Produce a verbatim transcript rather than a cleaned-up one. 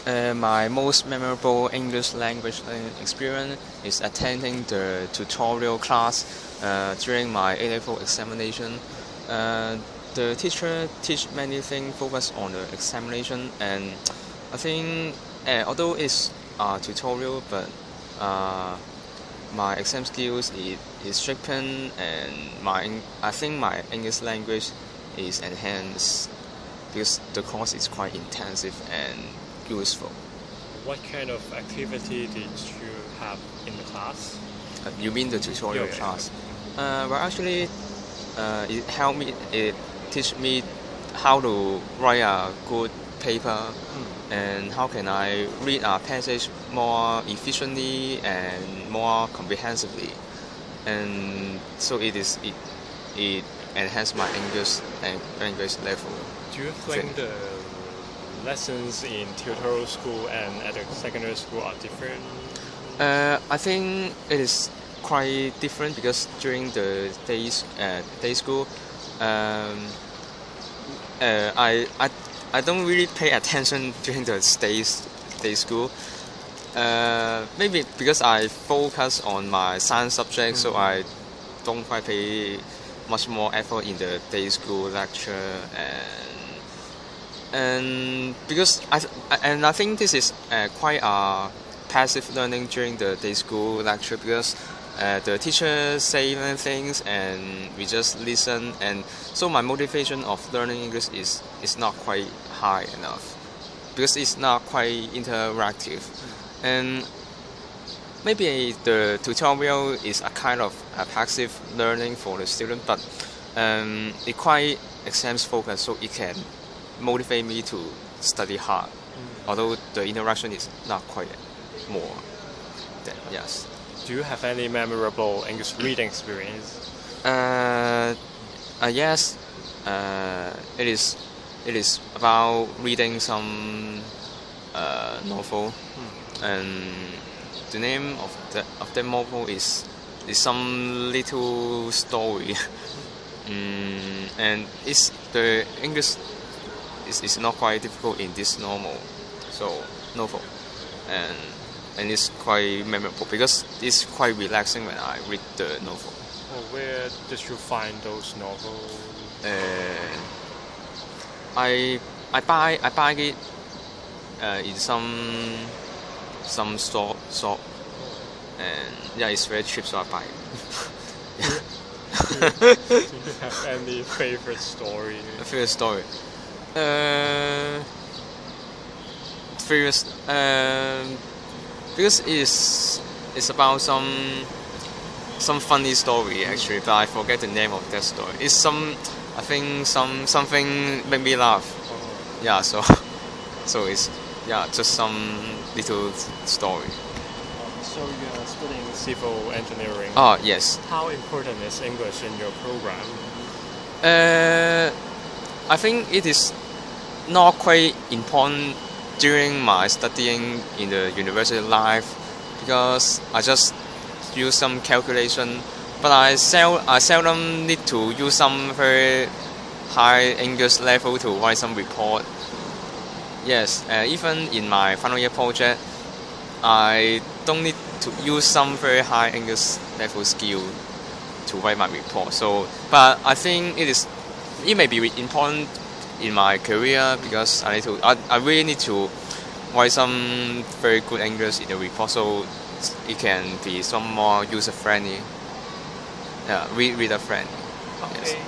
Uh, my most memorable English language learning experience is attending the tutorial class uh, during my A-level examination. Uh, the teacher teach many things focus on the examination, and I think uh, although it's a tutorial, but uh, my exam skills is, is sharpened, and my I think my English language is enhanced because the course is quite intensive and useful. What kind of activity did you have in the class? Uh, you mean the tutorial Yeah, yeah. class? Uh, well, actually, uh, it helped me. It teach me how to write a good paper, and how can I read a passage more efficiently and more comprehensively. And so it is. It it enhanced my English and language level. Do you think the lessons in tutorial school and at the secondary school are different? Uh, I think it is quite different because during the days uh, day school, um, uh, I, I I don't really pay attention during the days day school. Uh, maybe because I focus on my science subject, so I don't quite pay much more effort in the day school lecture, and and because I and I think this is uh, quite a passive learning during the day school lecture, because uh, the teacher say many things and we just listen, and so my motivation of learning English is is not quite high enough because it's not quite interactive. And maybe the tutorial is a kind of a passive learning for the student, but um, it quite exams focused, so it can motivate me to study hard. Mm. Although the interaction is not quite more. Than, yes. Do you have any memorable English reading experience? Uh, uh yes. Uh, it is. It is about reading some uh, novel, mm. and the name of the of the novel is is some little story, mm, and it's the English is is not quite difficult in this normal, so novel, and and it's quite memorable because it's quite relaxing when I read the novel. Well, where did you find those novels? Uh, I I buy I buy it uh, in some some store shop, and yeah, it's very cheap, so I buy it. Do you have any favorite story? A favorite story. Uh, favorite. Um, because it's it's about some some funny story actually, but I forget the name of that story. It's some I think some something made me laugh. Oh. Yeah, so so it's yeah just some little story. So you're studying civil engineering. Oh yes. How important is English in your program? Uh, I think it is not quite important during my studying in the university life because I just use some calculation, but I sel I seldom need to use some very high English level to write some report. Yes, uh, even in my final year project, I don't need to use some very high English level skill to write my report. So, but I think it is it may be important in my career because I need to I, I really need to write some very good English in the report, so it can be some more user friendly. Yeah, read reader friendly. Okay. Yes.